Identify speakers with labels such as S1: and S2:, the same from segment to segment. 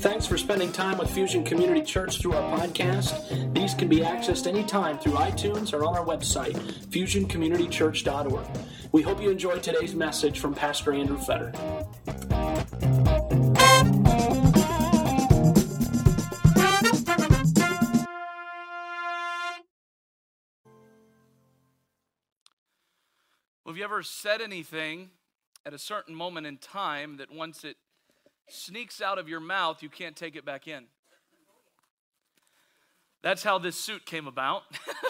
S1: Thanks for spending time with Fusion Community Church through our podcast. These can be accessed anytime through iTunes or on our website, fusioncommunitychurch.org. We hope you enjoyed today's message from Pastor Andrew Fetter.
S2: Well, have you ever said anything at a certain moment in time that once it sneaks out of your mouth, you can't take it back in? That's how this suit came about.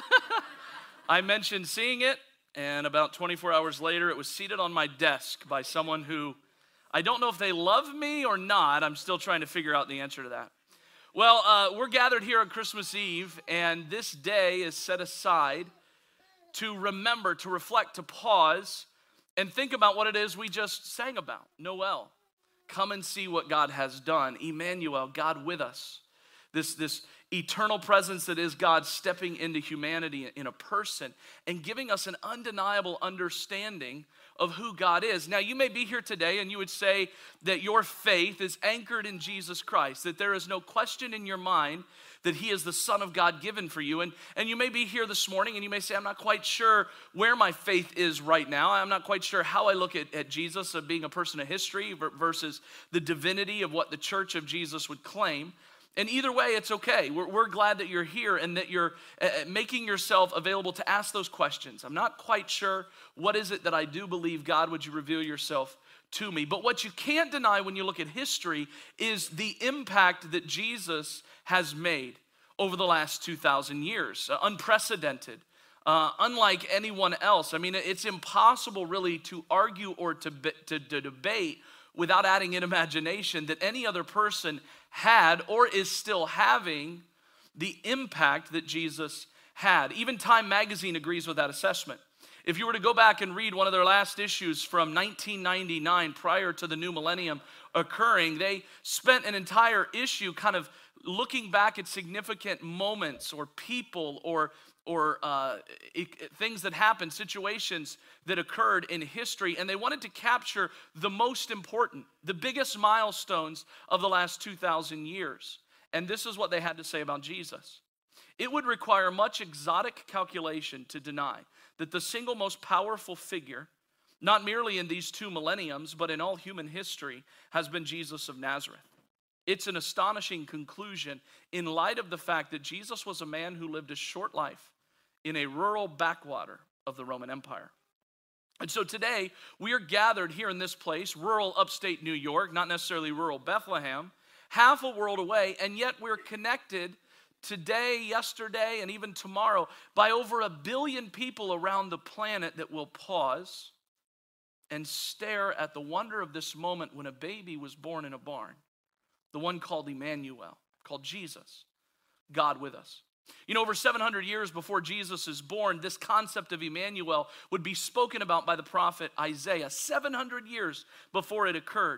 S2: I mentioned seeing it, and about 24 hours later, it was seated on my desk by someone who, I don't know if they love me or not. I'm still trying to figure out the answer to that. Well, we're gathered here on Christmas Eve, and this day is set aside to remember, to reflect, to pause, and think about what it is we just sang about. Noel, come and see what God has done. Emmanuel, God with us. This eternal presence that is God stepping into humanity in a person and giving us an undeniable understanding of who God is. Now, you may be here today and you would say that your faith is anchored in Jesus Christ, that there is no question in your mind that he is the Son of God given for you. And you may be here this morning and you may say, I'm not quite sure where my faith is right now. I'm not quite sure how I look at Jesus of being a person of history versus the divinity of what the Church of Jesus would claim. And either way, it's okay. We're glad that you're here and that you're making yourself available to ask those questions. I'm not quite sure what is it that I do believe. God, would you reveal yourself to me? But what you can't deny when you look at history is the impact that Jesus has made over the last 2,000 years. Unprecedented, unlike anyone else. I mean, it's impossible really to argue or to debate without adding in imagination that any other person had or is still having the impact that Jesus had. Even Time magazine agrees with that assessment. If you were to go back and read one of their last issues from 1999, prior to the new millennium occurring, they spent an entire issue kind of looking back at significant moments or people or things that happened, situations that occurred in history, and they wanted to capture the most important, the biggest milestones of the last 2,000 years. And this is what they had to say about Jesus. It would require much exotic calculation to deny that the single most powerful figure, not merely in these 2 millenniums, but in all human history, has been Jesus of Nazareth. It's an astonishing conclusion in light of the fact that Jesus was a man who lived a short life in a rural backwater of the Roman Empire. And so today, we are gathered here in this place, rural upstate New York, not necessarily rural Bethlehem, half a world away, and yet we're connected today, yesterday, and even tomorrow by over 1 billion people around the planet that will pause and stare at the wonder of this moment when a baby was born in a barn, the one called Emmanuel, called Jesus, God with us. You know, over 700 years before Jesus is born, this concept of Emmanuel would be spoken about by the prophet Isaiah. 700 years before it occurred,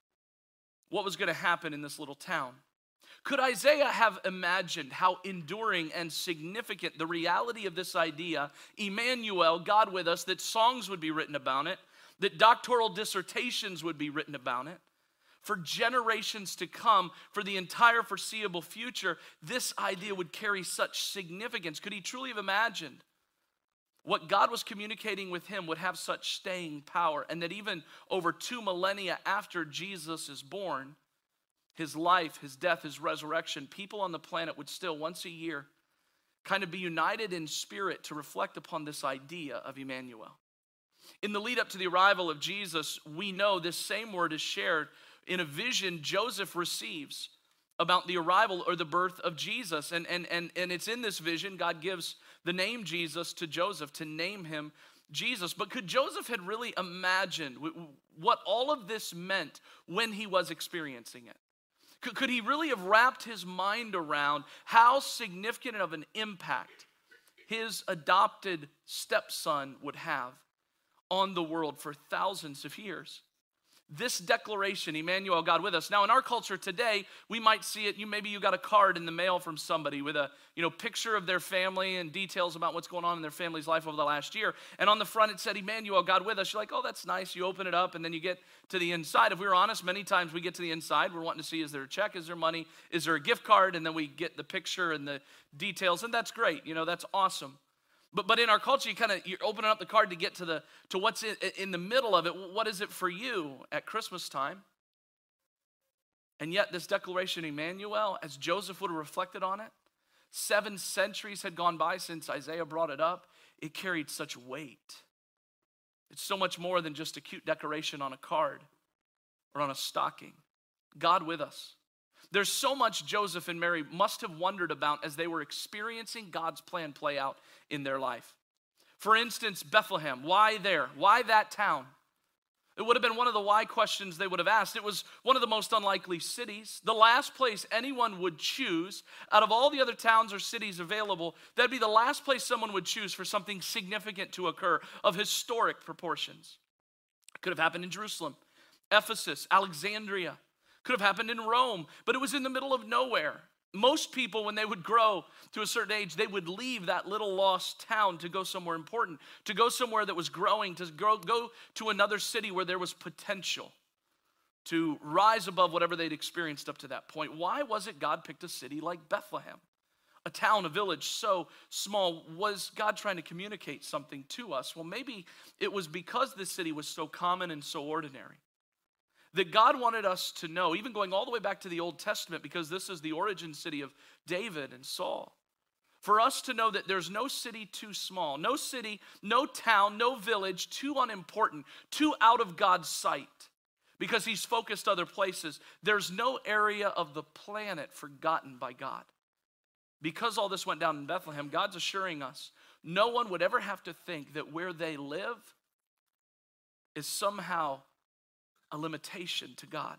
S2: what was going to happen in this little town? Could Isaiah have imagined how enduring and significant the reality of this idea, Emmanuel, God with us, that songs would be written about it, that doctoral dissertations would be written about it, for generations to come, for the entire foreseeable future, this idea would carry such significance? Could he truly have imagined what God was communicating with him would have such staying power, and that even over 2 millennia after Jesus is born, his life, his death, his resurrection, people on the planet would still once a year kind of be united in spirit to reflect upon this idea of Emmanuel? In the lead up to the arrival of Jesus, we know this same word is shared in a vision Joseph receives about the arrival or the birth of Jesus. And it's in this vision, God gives the name Jesus to Joseph to name him Jesus. But could Joseph had really imagined what all of this meant when he was experiencing it? Could he really have wrapped his mind around how significant of an impact his adopted stepson would have on the world for thousands of years? this declaration, Emmanuel, God with us. Now, in our culture today, we might see it. Maybe you got a card in the mail from somebody with a picture of their family and details about what's going on in their family's life over the last year. And on the front, it said, Emmanuel, God with us. You're like, oh, that's nice. You open it up, and then you get to the inside. If we were honest, many times we get to the inside, we're wanting to see, is there a check? Is there money? Is there a gift card? And then we get the picture and the details, and that's great. That's awesome. But in our culture, you're opening up the card to get to what's in the middle of it. What is it for you at Christmas time? And yet this declaration, Emmanuel, as Joseph would have reflected on it, 7 centuries had gone by since Isaiah brought it up. It carried such weight. It's so much more than just a cute decoration on a card or on a stocking. God with us. There's so much Joseph and Mary must have wondered about as they were experiencing God's plan play out in their life. For instance, Bethlehem. Why there? Why that town? It would have been one of the why questions they would have asked. It was one of the most unlikely cities. The last place anyone would choose out of all the other towns or cities available, that'd be the last place someone would choose for something significant to occur of historic proportions. It could have happened in Jerusalem, Ephesus, Alexandria. Could have happened in Rome, but it was in the middle of nowhere. Most people, when they would grow to a certain age, they would leave that little lost town to go somewhere important, to go somewhere that was growing, to go to another city where there was potential to rise above whatever they'd experienced up to that point. Why was it God picked a city like Bethlehem? A town, a village so small. Was God trying to communicate something to us? Well, maybe it was because this city was so common and so ordinary, that God wanted us to know, even going all the way back to the Old Testament, because this is the origin city of David and Saul, for us to know that there's no city too small, no city, no town, no village too unimportant, too out of God's sight, because he's focused other places. There's no area of the planet forgotten by God. Because all this went down in Bethlehem, God's assuring us no one would ever have to think that where they live is somehow a limitation to God.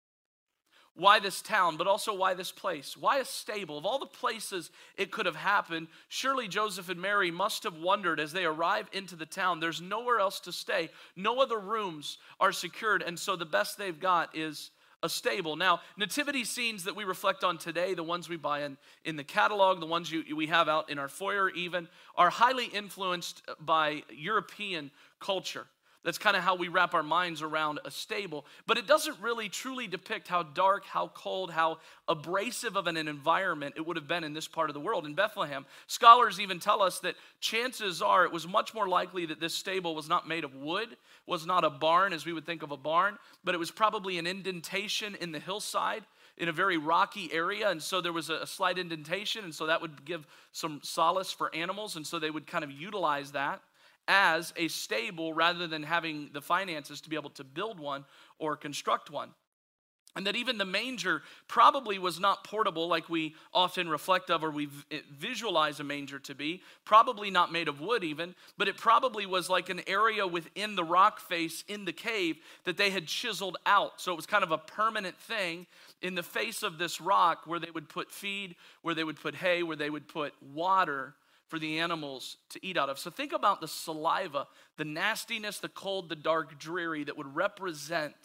S2: Why this town, but also why this place? Why a stable? Of all the places it could have happened, surely Joseph and Mary must have wondered as they arrive into the town, there's nowhere else to stay. No other rooms are secured, and so the best they've got is a stable. Now, nativity scenes that we reflect on today, the ones we buy in the catalog, the ones we have out in our foyer even, are highly influenced by European culture. That's kind of how we wrap our minds around a stable. But it doesn't really truly depict how dark, how cold, how abrasive of an environment it would have been in this part of the world. In Bethlehem, scholars even tell us that chances are it was much more likely that this stable was not made of wood, was not a barn as we would think of a barn, but it was probably an indentation in the hillside in a very rocky area, and so there was a slight indentation, and so that would give some solace for animals, and so they would kind of utilize that as a stable rather than having the finances to be able to build one or construct one. And that even the manger probably was not portable like we often reflect of or we visualize a manger to be, probably not made of wood even, but it probably was like an area within the rock face in the cave that they had chiseled out. So it was kind of a permanent thing in the face of this rock where they would put feed, where they would put hay, where they would put water for the animals to eat out of. So think about the saliva, the nastiness, the cold, the dark, dreary that would represent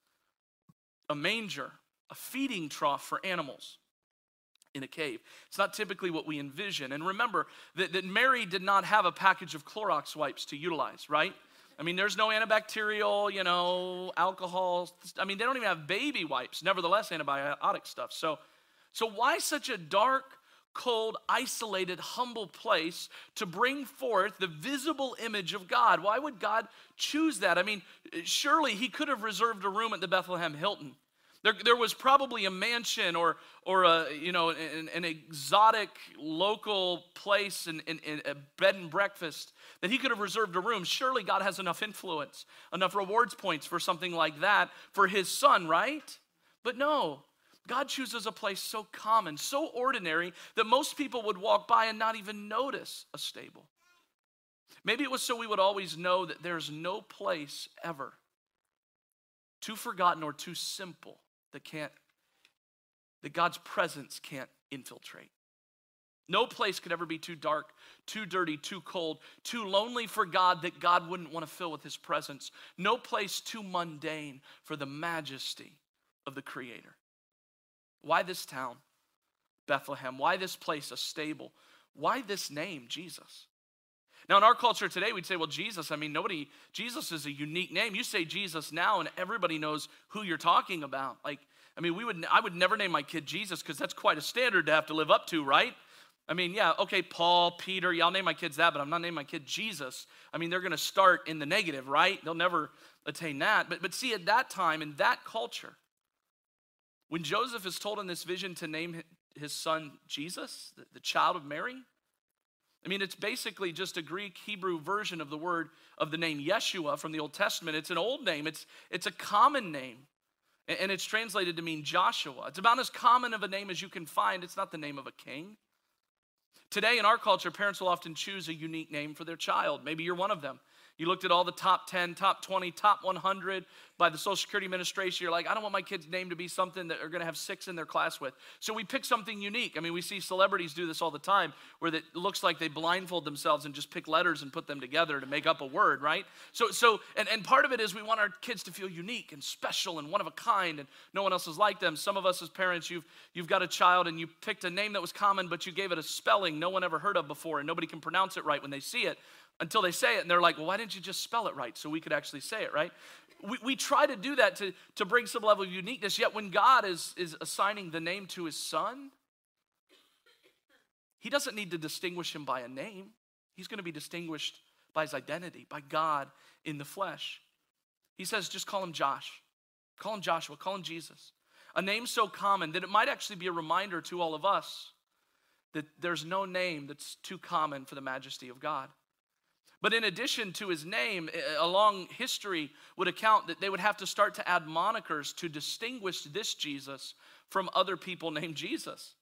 S2: a manger, a feeding trough for animals in a cave. It's not typically what we envision. And remember that Mary did not have a package of Clorox wipes to utilize, right? I mean, there's no antibacterial, alcohol. I mean, they don't even have baby wipes, nevertheless, antibiotic stuff. So why such a dark, cold, isolated, humble place to bring forth the visible image of God? Why would God choose that? I mean, surely he could have reserved a room at the Bethlehem Hilton. There was probably a mansion or an exotic local place in a bed and breakfast that he could have reserved a room. Surely God has enough influence, enough rewards points for something like that for his son, right? But no. God chooses a place so common, so ordinary, that most people would walk by and not even notice a stable. Maybe it was so we would always know that there's no place ever too forgotten or too simple that God's presence can't infiltrate. No place could ever be too dark, too dirty, too cold, too lonely for God that God wouldn't want to fill with his presence. No place too mundane for the majesty of the Creator. Why this town, Bethlehem? Why this place, a stable? Why this name, Jesus? Now, in our culture today, we'd say, well, Jesus, Jesus is a unique name. You say Jesus now, and everybody knows who you're talking about. I would never name my kid Jesus because that's quite a standard to have to live up to, right? Paul, Peter, yeah, I'll name my kids that, but I'm not naming my kid Jesus. They're going to start in the negative, right? They'll never attain that. But see, at that time, in that culture, when Joseph is told in this vision to name his son Jesus, the child of Mary, it's basically just a Greek Hebrew version of the name Yeshua from the Old Testament. It's an old name. It's a common name. And it's translated to mean Joshua. It's about as common of a name as you can find. It's not the name of a king. Today in our culture, parents will often choose a unique name for their child. Maybe you're one of them. You looked at all the top 10, top 20, top 100 by the Social Security Administration. You're like, I don't want my kid's name to be something that are going to have 6 in their class with. So we pick something unique. We see celebrities do this all the time where it looks like they blindfold themselves and just pick letters and put them together to make up a word, right? And part of it is we want our kids to feel unique and special and one of a kind and no one else is like them. Some of us as parents, you've got a child and you picked a name that was common, but you gave it a spelling no one ever heard of before and nobody can pronounce it right when they see it. Until they say it, and they're like, well, why didn't you just spell it right so we could actually say it, right? We try to do that to bring some level of uniqueness, yet when God is assigning the name to his son, he doesn't need to distinguish him by a name. He's going to be distinguished by his identity, by God in the flesh. He says, just call him Josh. Call him Joshua. Call him Jesus. A name so common that it might actually be a reminder to all of us that there's no name that's too common for the majesty of God. But in addition to his name, a long history would account that they would have to start to add monikers to distinguish this Jesus from other people named Jesus.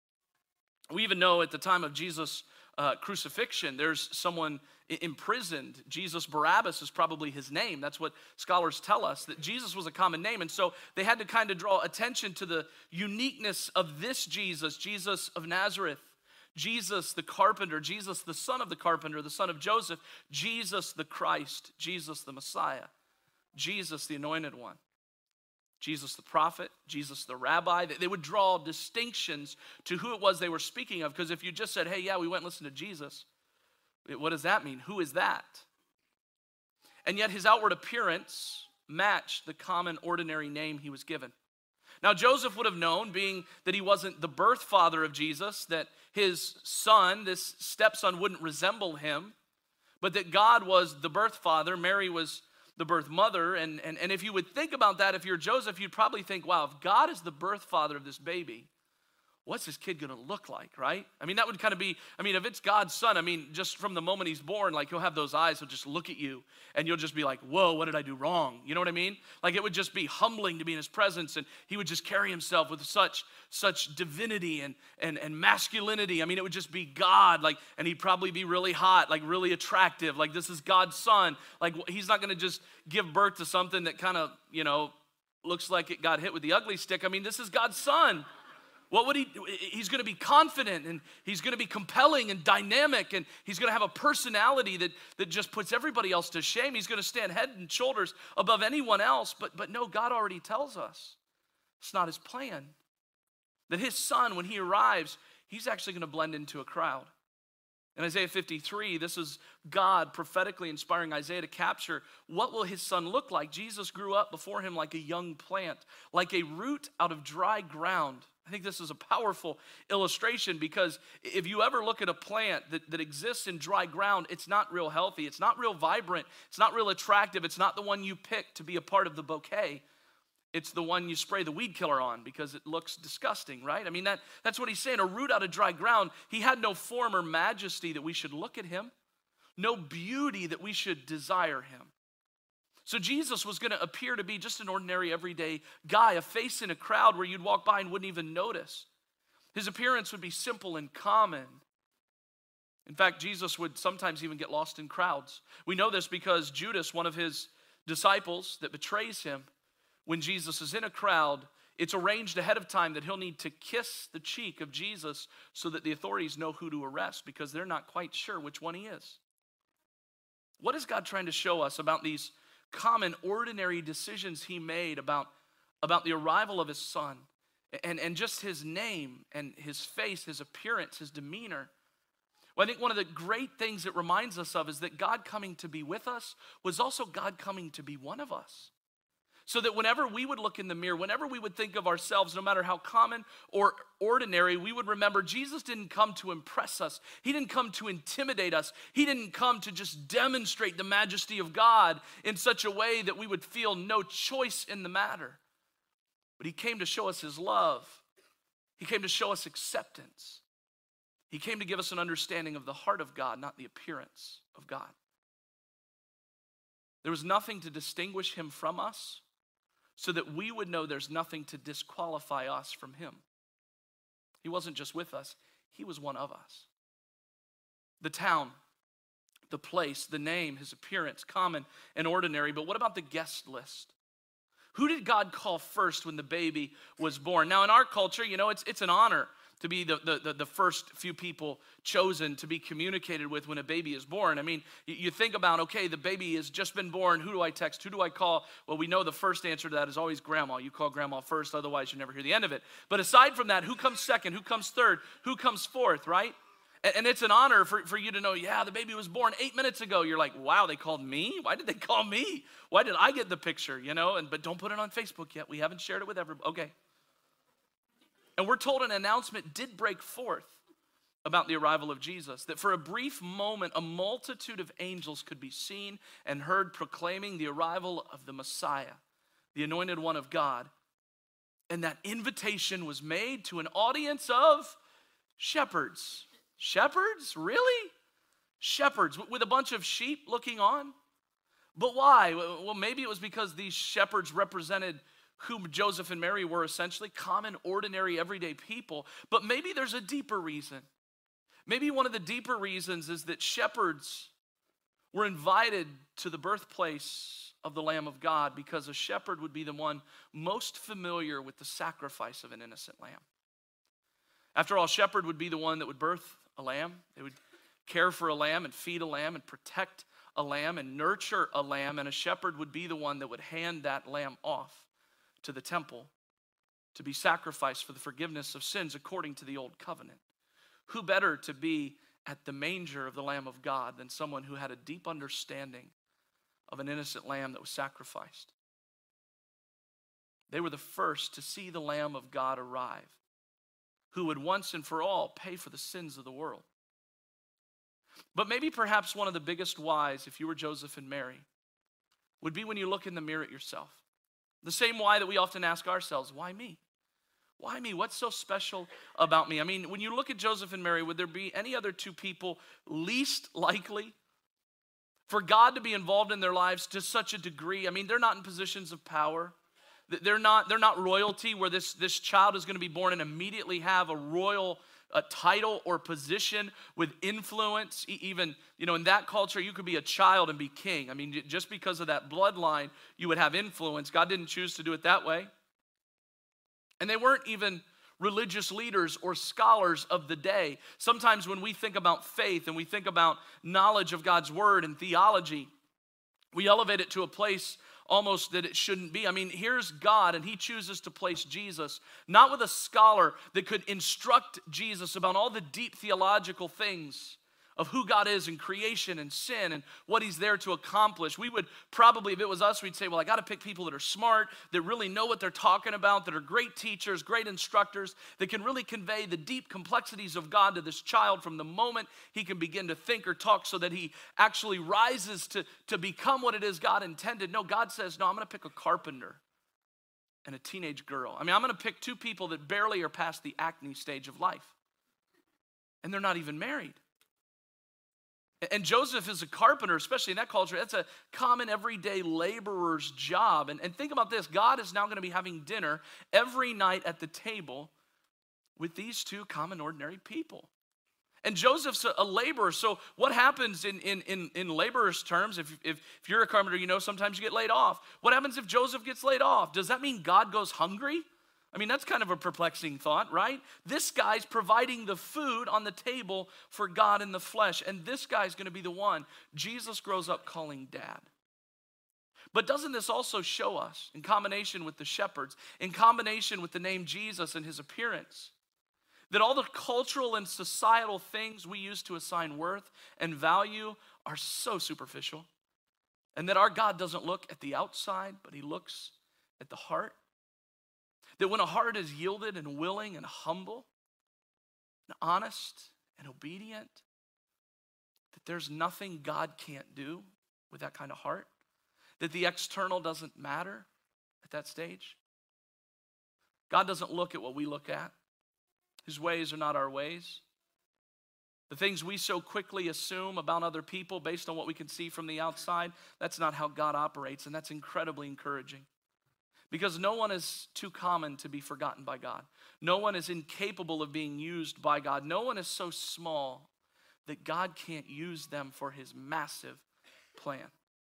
S2: We even know at the time of Jesus' crucifixion, there's someone imprisoned. Jesus Barabbas is probably his name. That's what scholars tell us, that Jesus was a common name. And so they had to kind of draw attention to the uniqueness of this Jesus, Jesus of Nazareth. Jesus the carpenter, Jesus the son of the carpenter, the son of Joseph, Jesus the Christ, Jesus the Messiah, Jesus the anointed one, Jesus the prophet, Jesus the rabbi. They would draw distinctions to who it was they were speaking of, because if you just said, hey, yeah, we went and listened to Jesus, what does that mean? Who is that? And yet his outward appearance matched the common ordinary name he was given. Now, Joseph would have known, being that he wasn't the birth father of Jesus, that his son, this stepson, wouldn't resemble him, but that God was the birth father, Mary was the birth mother. And if you would think about that, if you're Joseph, you'd probably think, wow, if God is the birth father of this baby, what's this kid going to look like, right? That would kind of be, if it's God's son, just from the moment he's born, like he'll have those eyes, he'll just look at you and you'll just be like, whoa, what did I do wrong? You know what I mean? Like it would just be humbling to be in his presence, and he would just carry himself with such divinity and masculinity. It would just be God, and he'd probably be really hot, like really attractive. Like this is God's son. Like he's not going to just give birth to something that kind of, looks like it got hit with the ugly stick. This is God's son. What would he do? He's going to be confident, and he's going to be compelling and dynamic, and he's going to have a personality that just puts everybody else to shame. He's going to stand head and shoulders above anyone else. But no, God already tells us it's not his plan. That his son, when he arrives, he's actually going to blend into a crowd. In Isaiah 53, this is God prophetically inspiring Isaiah to capture what will his son look like. Jesus grew up before him like a young plant, like a root out of dry ground. I think this is a powerful illustration, because if you ever look at a plant that exists in dry ground, it's not real healthy, it's not real vibrant, it's not real attractive, it's not the one you pick to be a part of the bouquet. It's the one you spray the weed killer on because it looks disgusting, right? That's what he's saying, a root out of dry ground. He had no form or majesty that we should look at him, no beauty that we should desire him. So Jesus was going to appear to be just an ordinary, everyday guy, a face in a crowd where you'd walk by and wouldn't even notice. His appearance would be simple and common. In fact, Jesus would sometimes even get lost in crowds. We know this because Judas, one of his disciples that betrays him, when Jesus is in a crowd, it's arranged ahead of time that he'll need to kiss the cheek of Jesus so that the authorities know who to arrest because they're not quite sure which one he is. What is God trying to show us about these common, ordinary decisions he made about the arrival of his son and just his name and his face, his appearance, his demeanor? Well, I think one of the great things it reminds us of is that God coming to be with us was also God coming to be one of us. So that whenever we would look in the mirror, whenever we would think of ourselves, no matter how common or ordinary, we would remember Jesus didn't come to impress us. He didn't come to intimidate us. He didn't come to just demonstrate the majesty of God in such a way that we would feel no choice in the matter. But he came to show us his love. He came to show us acceptance. He came to give us an understanding of the heart of God, not the appearance of God. There was nothing to distinguish him from us, so that we would know there's nothing to disqualify us from him. He wasn't just with us, he was one of us. The town, the place, the name, his appearance, common and ordinary, but what about the guest list? Who did God call first when the baby was born? Now in our culture, it's an honor to be the first few people chosen to be communicated with when a baby is born. I mean, you think about, okay, the baby has just been born. Who do I text? Who do I call? Well, we know the first answer to that is always grandma. You call grandma first, otherwise you never hear the end of it. But aside from that, who comes second? Who comes third? Who comes fourth, right? And it's an honor for you to know, yeah, the baby was born 8 minutes ago. You're like, wow, they called me? Why did they call me? Why did I get the picture, But don't put it on Facebook yet. We haven't shared it with everybody. Okay. And we're told an announcement did break forth about the arrival of Jesus, that for a brief moment, a multitude of angels could be seen and heard proclaiming the arrival of the Messiah, the anointed one of God. And that invitation was made to an audience of shepherds. Shepherds? Really? Shepherds with a bunch of sheep looking on? But why? Well, maybe it was because these shepherds represented whom Joseph and Mary were, essentially common, ordinary, everyday people. But maybe there's a deeper reason. Maybe one of the deeper reasons is that shepherds were invited to the birthplace of the Lamb of God because a shepherd would be the one most familiar with the sacrifice of an innocent lamb. After all, shepherd would be the one that would birth a lamb. They would care for a lamb and feed a lamb and protect a lamb and nurture a lamb, and a shepherd would be the one that would hand that lamb off to the temple to be sacrificed for the forgiveness of sins according to the old covenant. Who better to be at the manger of the Lamb of God than someone who had a deep understanding of an innocent lamb that was sacrificed? They were the first to see the Lamb of God arrive, who would once and for all pay for the sins of the world. But maybe perhaps one of the biggest whys, if you were Joseph and Mary, would be when you look in the mirror at yourself. The same why that we often ask ourselves, why me? Why me? What's so special about me? I mean, when you look at Joseph and Mary, would there be any other two people least likely for God to be involved in their lives to such a degree? I mean, they're not in positions of power. They're not royalty where this child is going to be born and immediately have a royal title or position with influence. Even, in that culture, you could be a child and be king. I mean, just because of that bloodline, you would have influence. God didn't choose to do it that way. And they weren't even religious leaders or scholars of the day. Sometimes when we think about faith and we think about knowledge of God's word and theology, we elevate it to a place almost that it shouldn't be. I mean, here's God, and he chooses to place Jesus, not with a scholar that could instruct Jesus about all the deep theological things of who God is in creation and sin and what he's there to accomplish. We would probably, if it was us, we'd say, well, I got to pick people that are smart, that really know what they're talking about, that are great teachers, great instructors, that can really convey the deep complexities of God to this child from the moment he can begin to think or talk so that he actually rises to become what it is God intended. No, God says, no, I'm going to pick a carpenter and a teenage girl. I mean, I'm going to pick two people that barely are past the acne stage of life. And they're not even married. And Joseph is a carpenter, especially in that culture. That's a common everyday laborer's job. And think about this. God is now going to be having dinner every night at the table with these two common, ordinary people. And Joseph's a laborer. So what happens in laborer's terms, if you're a carpenter, sometimes you get laid off. What happens if Joseph gets laid off? Does that mean God goes hungry? I mean, that's kind of a perplexing thought, right? This guy's providing the food on the table for God in the flesh, and this guy's going to be the one Jesus grows up calling dad. But doesn't this also show us, in combination with the shepherds, in combination with the name Jesus and his appearance, that all the cultural and societal things we use to assign worth and value are so superficial, and that our God doesn't look at the outside, but he looks at the heart? That when a heart is yielded and willing and humble and honest and obedient, that there's nothing God can't do with that kind of heart, that the external doesn't matter at that stage. God doesn't look at what we look at. His ways are not our ways. The things we so quickly assume about other people based on what we can see from the outside, that's not how God operates, and that's incredibly encouraging. Because no one is too common to be forgotten by God. No one is incapable of being used by God. No one is so small that God can't use them for his massive plan.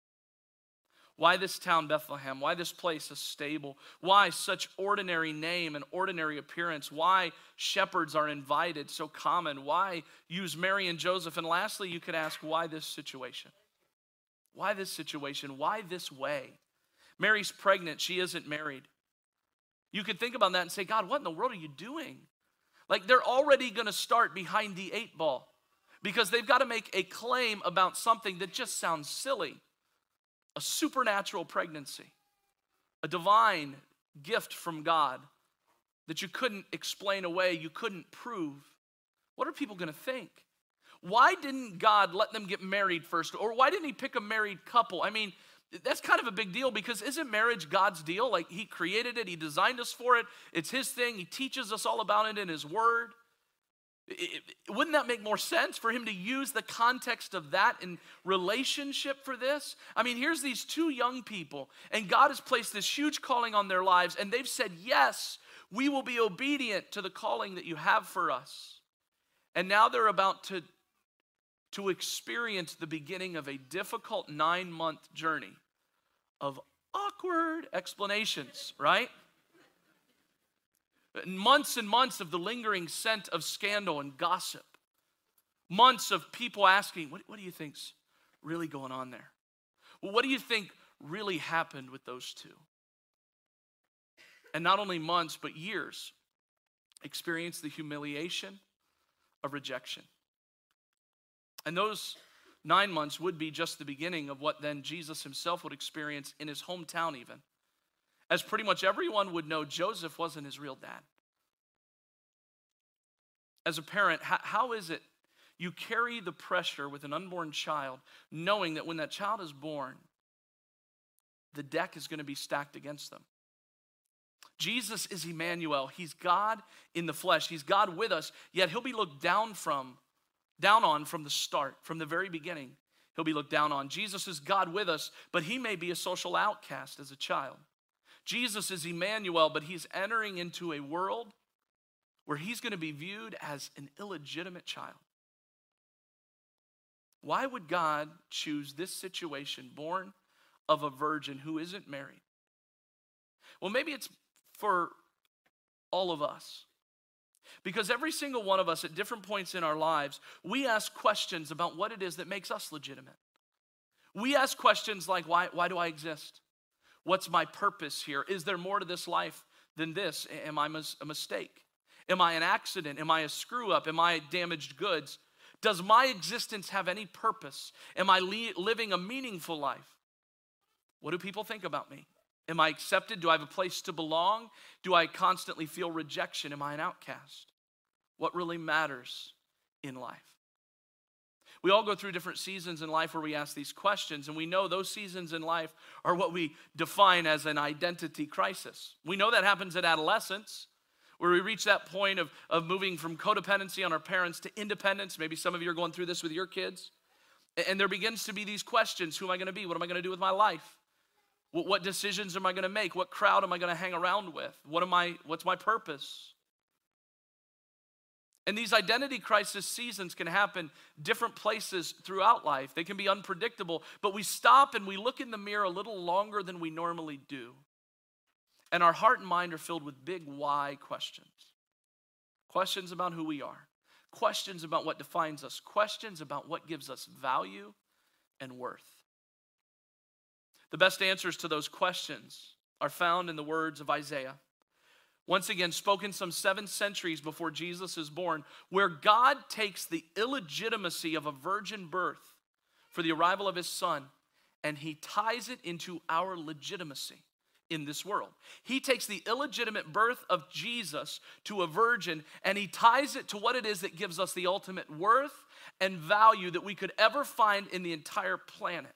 S2: Why this town, Bethlehem? Why this place, a stable? Why such ordinary name and ordinary appearance? Why shepherds are invited, so common? Why use Mary and Joseph? And lastly, you could ask, why this situation? Why this situation? Why this way? Mary's pregnant. She isn't married. You could think about that and say, God, what in the world are you doing? Like, they're already going to start behind the 8 ball because they've got to make a claim about something that just sounds silly. A supernatural pregnancy, a divine gift from God that you couldn't explain away, you couldn't prove. What are people going to think? Why didn't God let them get married first? Or why didn't he pick a married couple? I mean, that's kind of a big deal because isn't marriage God's deal? Like, he created it, he designed us for it, it's his thing, he teaches us all about it in his word. Wouldn't that make more sense for him to use the context of that in relationship for this? I mean, here's these 2 young people, and God has placed this huge calling on their lives, and they've said, yes, we will be obedient to the calling that you have for us. And now they're about to experience the beginning of a difficult 9-month journey of awkward explanations, right? Months and months of the lingering scent of scandal and gossip. Months of people asking, what do you think's really going on there? Well, what do you think really happened with those 2? And not only months, but years, experience the humiliation of rejection. And those 9 months would be just the beginning of what then Jesus himself would experience in his hometown even. As pretty much everyone would know, Joseph wasn't his real dad. As a parent, how is it you carry the pressure with an unborn child, knowing that when that child is born, the deck is going to be stacked against them? Jesus is Emmanuel. He's God in the flesh. He's God with us, yet he'll be looked down on from the start, from the very beginning. He'll be looked down on. Jesus is God with us, but he may be a social outcast as a child. Jesus is Emmanuel, but he's entering into a world where he's going to be viewed as an illegitimate child. Why would God choose this situation, born of a virgin who isn't married? Well, maybe it's for all of us. Because every single one of us at different points in our lives, we ask questions about what it is that makes us legitimate. We ask questions like, why do I exist? What's my purpose here? Is there more to this life than this? Am I a mistake? Am I an accident? Am I a screw up? Am I damaged goods? Does my existence have any purpose? Am I living a meaningful life? What do people think about me? Am I accepted? Do I have a place to belong? Do I constantly feel rejection? Am I an outcast? What really matters in life? We all go through different seasons in life where we ask these questions, and we know those seasons in life are what we define as an identity crisis. We know that happens at adolescence, where we reach that point of moving from codependency on our parents to independence. Maybe some of you are going through this with your kids. And there begins to be these questions. Who am I going to be? What am I going to do with my life? What decisions am I going to make? What crowd am I going to hang around with? What's my purpose? And these identity crisis seasons can happen different places throughout life. They can be unpredictable, but we stop and we look in the mirror a little longer than we normally do. And our heart and mind are filled with big why questions. Questions about who we are. Questions about what defines us. Questions about what gives us value and worth. The best answers to those questions are found in the words of Isaiah. Once again, spoken some 7 centuries before Jesus is born, where God takes the illegitimacy of a virgin birth for the arrival of his son, and he ties it into our legitimacy in this world. He takes the illegitimate birth of Jesus to a virgin, and he ties it to what it is that gives us the ultimate worth and value that we could ever find in the entire planet.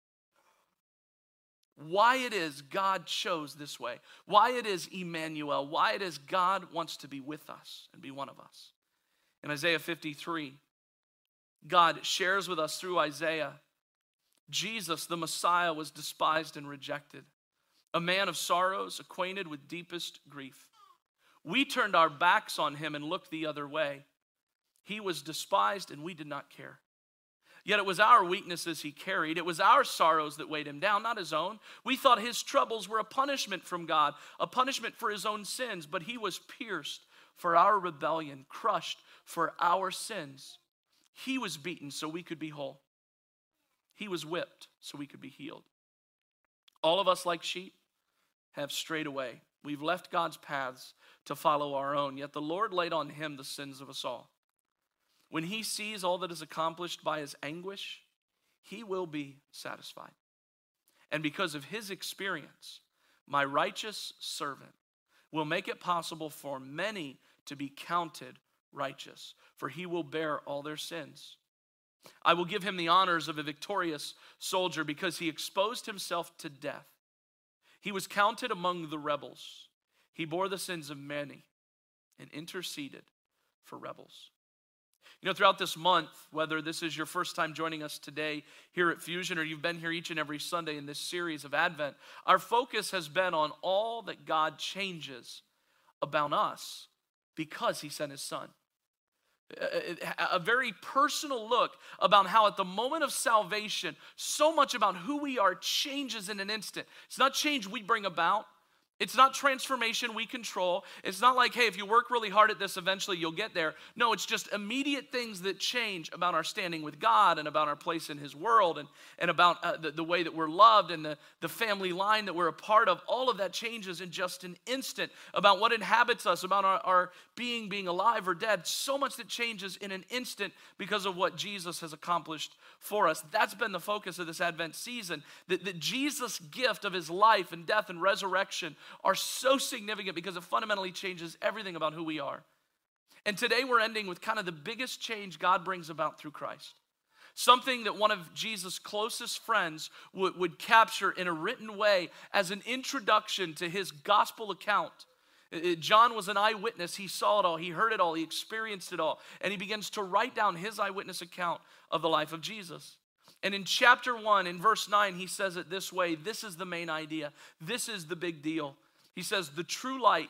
S2: Why it is God chose this way, why it is Emmanuel, why it is God wants to be with us and be one of us. In Isaiah 53, God shares with us through Isaiah, Jesus, the Messiah, was despised and rejected, a man of sorrows, acquainted with deepest grief. We turned our backs on him and looked the other way. He was despised and we did not care. Yet it was our weaknesses he carried. It was our sorrows that weighed him down, not his own. We thought his troubles were a punishment from God, a punishment for his own sins. But he was pierced for our rebellion, crushed for our sins. He was beaten so we could be whole. He was whipped so we could be healed. All of us, like sheep, have strayed away. We've left God's paths to follow our own. Yet the Lord laid on him the sins of us all. When he sees all that is accomplished by his anguish, he will be satisfied. And because of his experience, my righteous servant will make it possible for many to be counted righteous, for he will bear all their sins. I will give him the honors of a victorious soldier because he exposed himself to death. He was counted among the rebels. He bore the sins of many and interceded for rebels. You know, throughout this month, whether this is your first time joining us today here at Fusion or you've been here each and every Sunday in this series of Advent, our focus has been on all that God changes about us because he sent his son. A very personal look about how at the moment of salvation, so much about who we are changes in an instant. It's not change we bring about. It's not transformation we control. It's not like, hey, if you work really hard at this, eventually you'll get there. No, it's just immediate things that change about our standing with God and about our place in his world and about the way that we're loved and the family line that we're a part of. All of that changes in just an instant about what inhabits us, about our being alive or dead. So much that changes in an instant because of what Jesus has accomplished for us. That's been the focus of this Advent season, that Jesus' gift of his life and death and resurrection are so significant because it fundamentally changes everything about who we are. And today we're ending with kind of the biggest change God brings about through Christ. Something that one of Jesus' closest friends would capture in a written way as an introduction to his gospel account. John was an eyewitness. He saw it all. He heard it all. He experienced it all. And he begins to write down his eyewitness account of the life of Jesus. And in chapter 1, in verse 9, he says it this way. This is the main idea. This is the big deal. He says, the true light,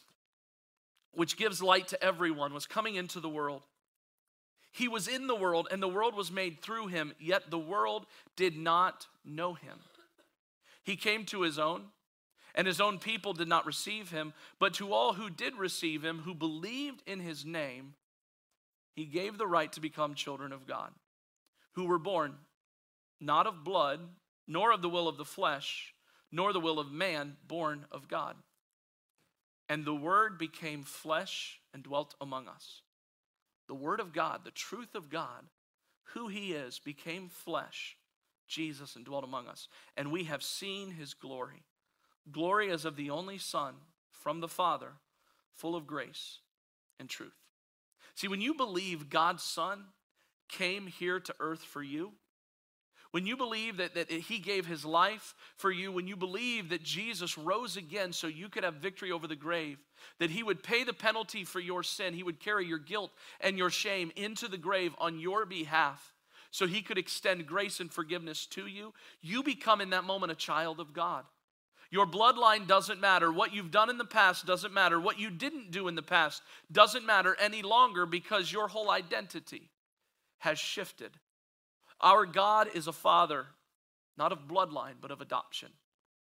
S2: which gives light to everyone, was coming into the world. He was in the world, and the world was made through him, yet the world did not know him. He came to his own, and his own people did not receive him. But to all who did receive him, who believed in his name, he gave the right to become children of God, who were born not of blood, nor of the will of the flesh, nor the will of man, born of God. And the Word became flesh and dwelt among us. The Word of God, the truth of God, who he is, became flesh, Jesus, and dwelt among us. And we have seen his glory. Glory as of the only Son from the Father, full of grace and truth. See, when you believe God's Son came here to earth for you, when you believe that he gave his life for you, when you believe that Jesus rose again so you could have victory over the grave, that he would pay the penalty for your sin, he would carry your guilt and your shame into the grave on your behalf so he could extend grace and forgiveness to you, you become in that moment a child of God. Your bloodline doesn't matter. What you've done in the past doesn't matter. What you didn't do in the past doesn't matter any longer because your whole identity has shifted. Our God is a father, not of bloodline, but of adoption.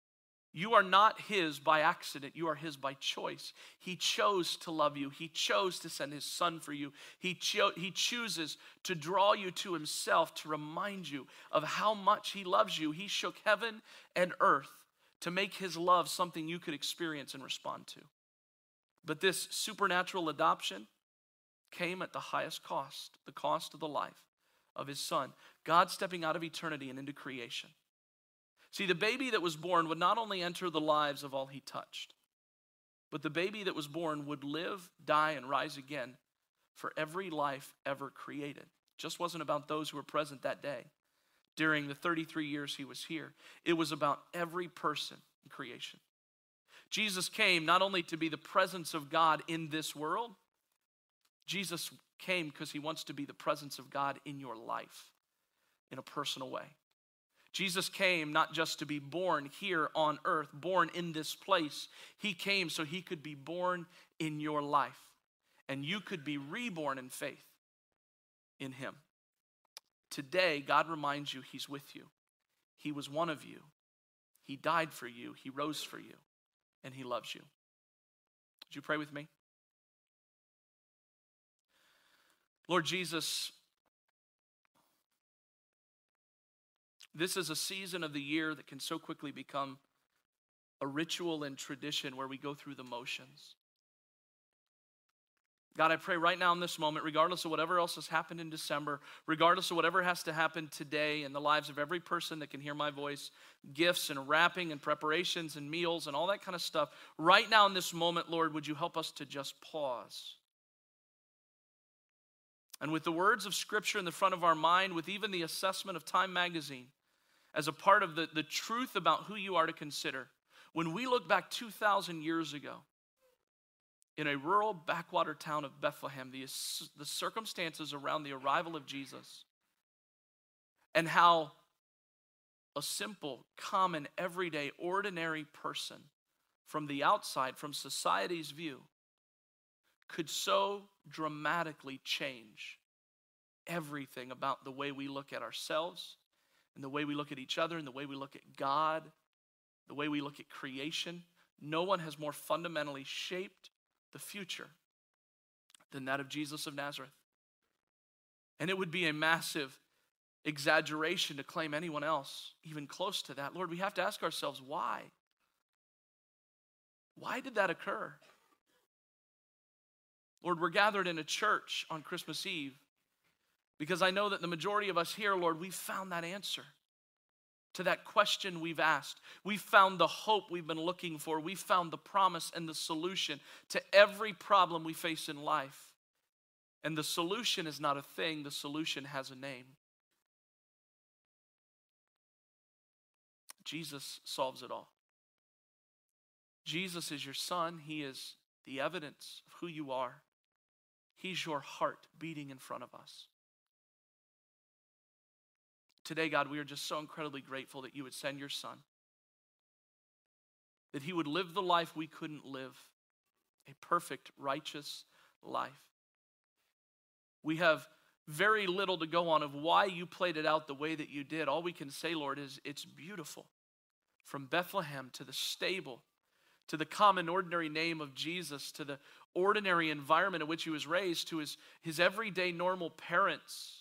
S2: You are not his by accident. You are his by choice. He chose to love you. He chose to send his son for you. He chooses to draw you to himself, to remind you of how much he loves you. He shook heaven and earth to make his love something you could experience and respond to. But this supernatural adoption came at the highest cost, the cost of the life of his son. God stepping out of eternity and into creation. See, the baby that was born would not only enter the lives of all he touched, but the baby that was born would live, die, and rise again for every life ever created. It just wasn't about those who were present that day during the 33 years he was here. It was about every person in creation. Jesus came not only to be the presence of God in this world, Jesus came because he wants to be the presence of God in your life in a personal way. Jesus came not just to be born here on earth, born in this place. He came so he could be born in your life, and you could be reborn in faith in him. Today, God reminds you he's with you. He was one of you. He died for you. He rose for you, and he loves you. Would you pray with me? Lord Jesus, this is a season of the year that can so quickly become a ritual and tradition where we go through the motions. God, I pray right now in this moment, regardless of whatever else has happened in December, regardless of whatever has to happen today in the lives of every person that can hear my voice, gifts and wrapping and preparations and meals and all that kind of stuff, right now in this moment, Lord, would you help us to just pause? And with the words of Scripture in the front of our mind, with even the assessment of Time Magazine, as a part of the truth about who you are to consider. When we look back 2,000 years ago, in a rural backwater town of Bethlehem, the circumstances around the arrival of Jesus, and how a simple, common, everyday, ordinary person from the outside, from society's view, could so dramatically change everything about the way we look at ourselves, and the way we look at each other, and the way we look at God, the way we look at creation. No one has more fundamentally shaped the future than that of Jesus of Nazareth. And it would be a massive exaggeration to claim anyone else even close to that. Lord, we have to ask ourselves, why? Why did that occur? Lord, we're gathered in a church on Christmas Eve because I know that the majority of us here, Lord, we've found that answer to that question we've asked. We've found the hope we've been looking for. We've found the promise and the solution to every problem we face in life. And the solution is not a thing, the solution has a name. Jesus solves it all. Jesus is your son. He is the evidence of who you are. He's your heart beating in front of us. Today, God, we are just so incredibly grateful that you would send your son, that he would live the life we couldn't live, a perfect, righteous life. We have very little to go on of why you played it out the way that you did. All we can say, Lord, is it's beautiful. From Bethlehem to the stable, to the common, ordinary name of Jesus, to the ordinary environment in which he was raised, to his everyday, normal parents,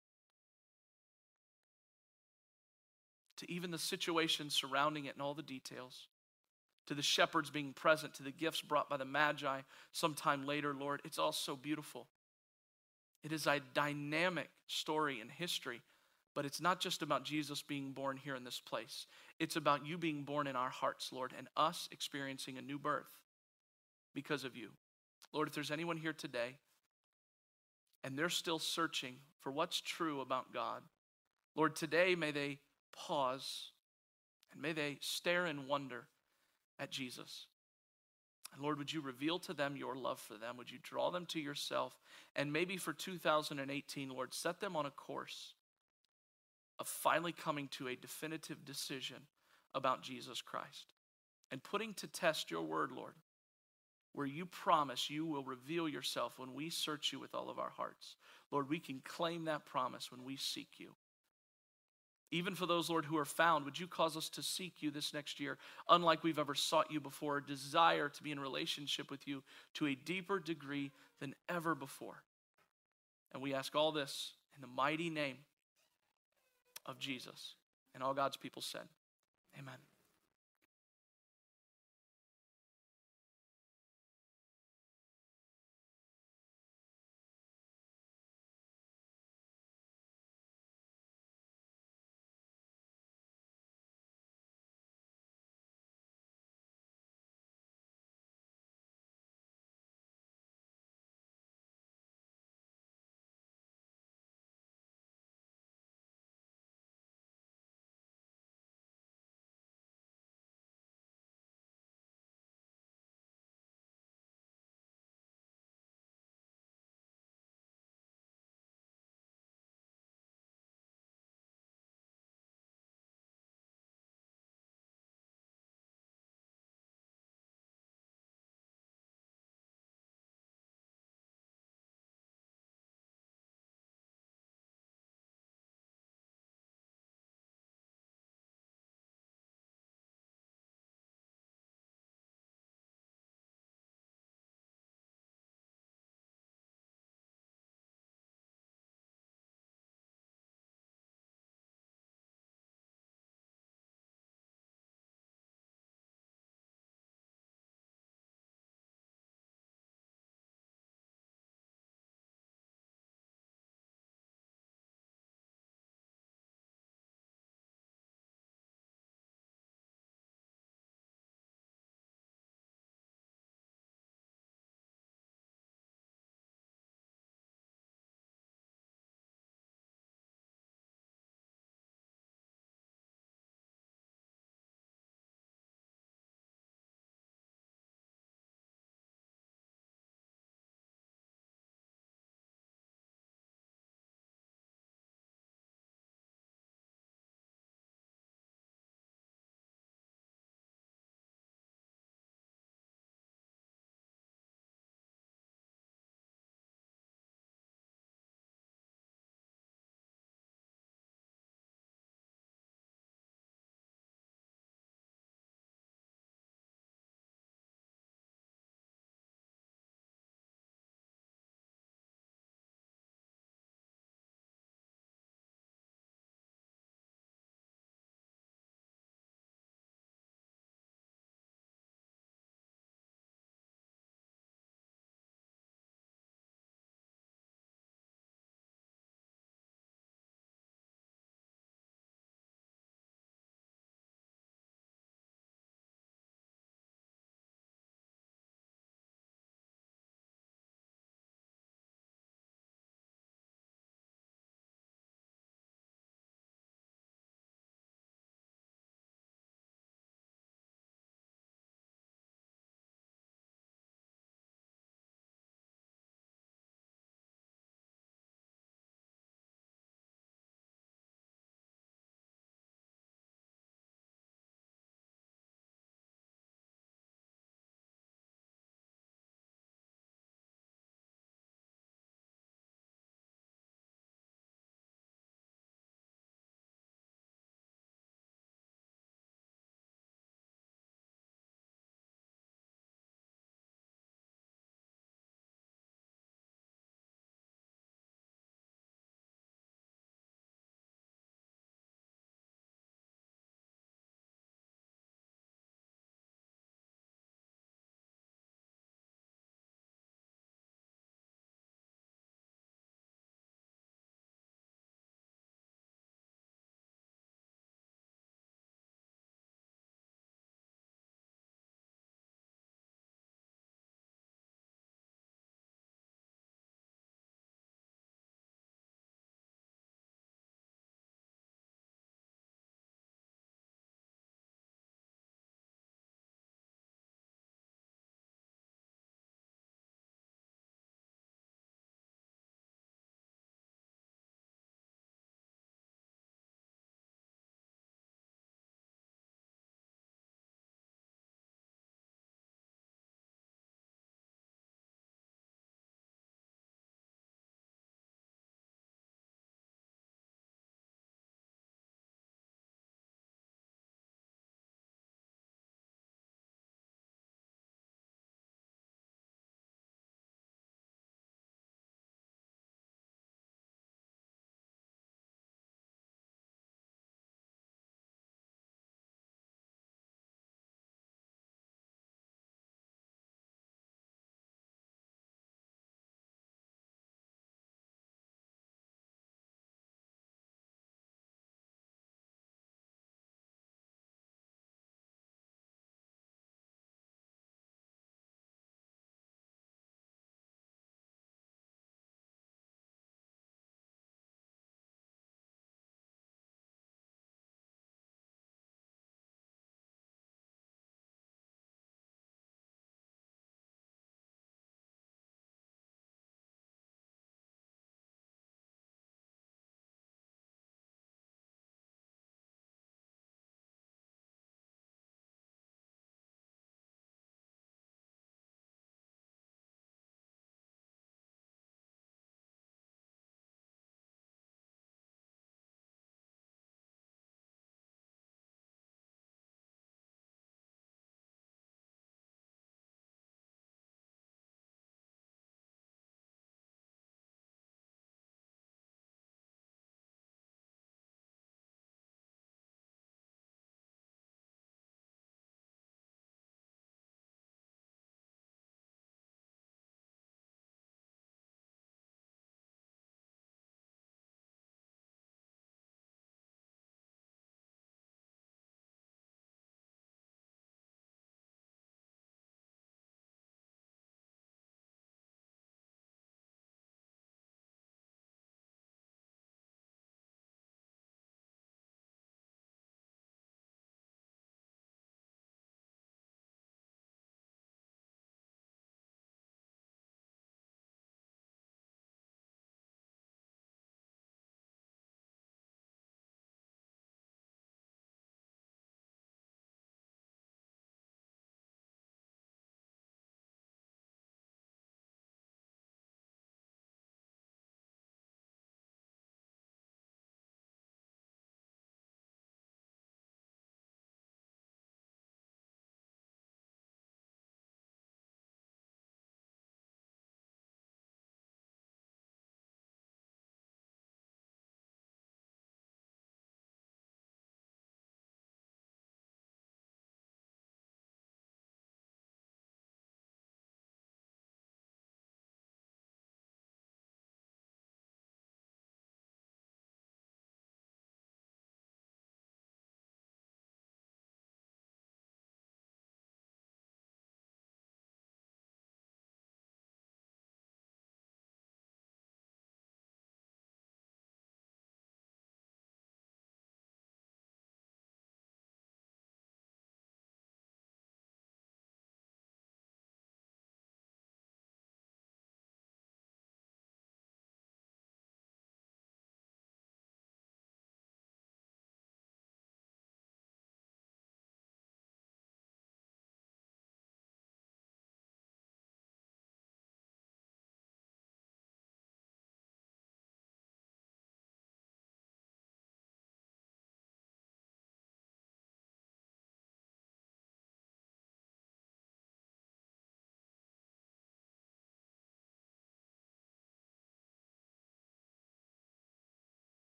S2: to even the situation surrounding it and all the details, to the shepherds being present, to the gifts brought by the Magi sometime later, Lord. It's all so beautiful. It is a dynamic story in history, but it's not just about Jesus being born here in this place. It's about you being born in our hearts, Lord, and us experiencing a new birth because of you. Lord, if there's anyone here today and they're still searching for what's true about God, Lord, today may they pause and may they stare in wonder at Jesus. And Lord, would you reveal to them your love for them? Would you draw them to yourself? And maybe for 2018, Lord, set them on a course of finally coming to a definitive decision about Jesus Christ and putting to test your word, Lord, where you promise you will reveal yourself when we search you with all of our hearts. Lord, we can claim that promise when we seek you. Even for those, Lord, who are found, would you cause us to seek you this next year, unlike we've ever sought you before, desire to be in relationship with you to a deeper degree than ever before. And we ask all this in the mighty name of Jesus. And all God's people said, amen.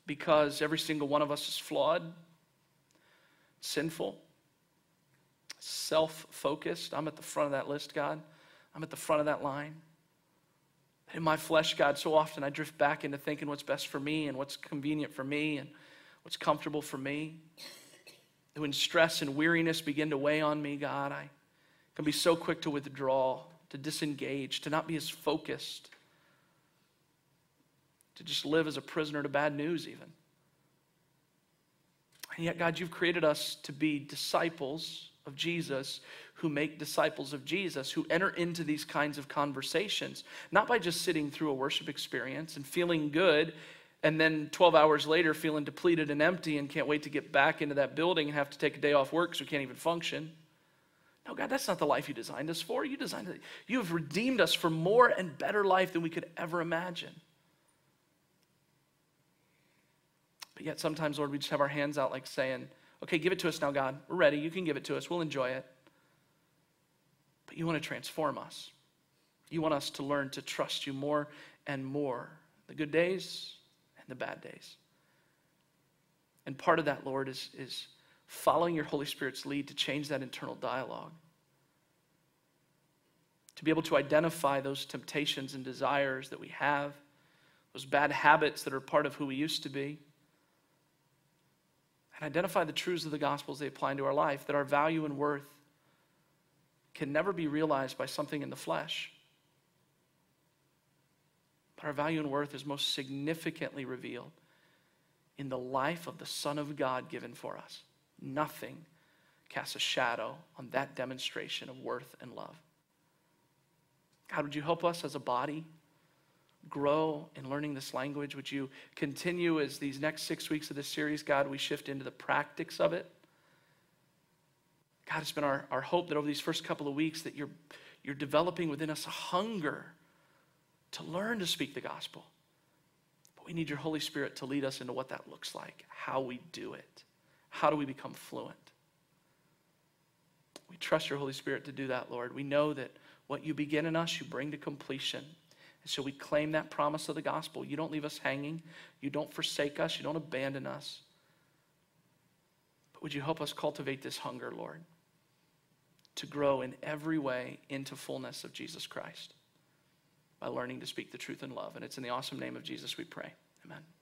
S2: because every single one of us is flawed, sinful, self-focused. I'm at the front of that list, God. I'm at the front of that line. In my flesh, God, so often I drift back into thinking what's best for me and what's convenient for me and what's comfortable for me. When stress and weariness begin to weigh on me, God, I can be so quick to withdraw, to disengage, to not be as focused, to just live as a prisoner to bad news even. And yet, God, you've created us to be disciples of Jesus, who make disciples of Jesus, who enter into these kinds of conversations, not by just sitting through a worship experience and feeling good, and then 12 hours later feeling depleted and empty and can't wait to get back into that building and have to take a day off work because we can't even function. No, God, that's not the life you designed us for. You have redeemed us for more and better life than we could ever imagine. But yet sometimes, Lord, we just have our hands out like saying, okay, give it to us now, God. We're ready. You can give it to us. We'll enjoy it. But you want to transform us. You want us to learn to trust you more and more. The good days and the bad days. And part of that, Lord, is following your Holy Spirit's lead to change that internal dialogue. To be able to identify those temptations and desires that we have, those bad habits that are part of who we used to be. And identify the truths of the gospel as they apply into our life, that our value and worth can never be realized by something in the flesh. But our value and worth is most significantly revealed in the life of the Son of God given for us. Nothing casts a shadow on that demonstration of worth and love. God, would you help us as a body grow in learning this language? Would you continue as these next 6 weeks of this series, God, we shift into the practice of it? God, it's been our hope that over these first couple of weeks that you're developing within us a hunger to learn to speak the gospel. But we need your Holy Spirit to lead us into what that looks like, how we do it. How do we become fluent? We trust your Holy Spirit to do that, Lord. We know that what you begin in us, you bring to completion. And so we claim that promise of the gospel. You don't leave us hanging. You don't forsake us. You don't abandon us. But would you help us cultivate this hunger, Lord, to grow in every way into fullness of Jesus Christ by learning to speak the truth in love. And it's in the awesome name of Jesus we pray. Amen.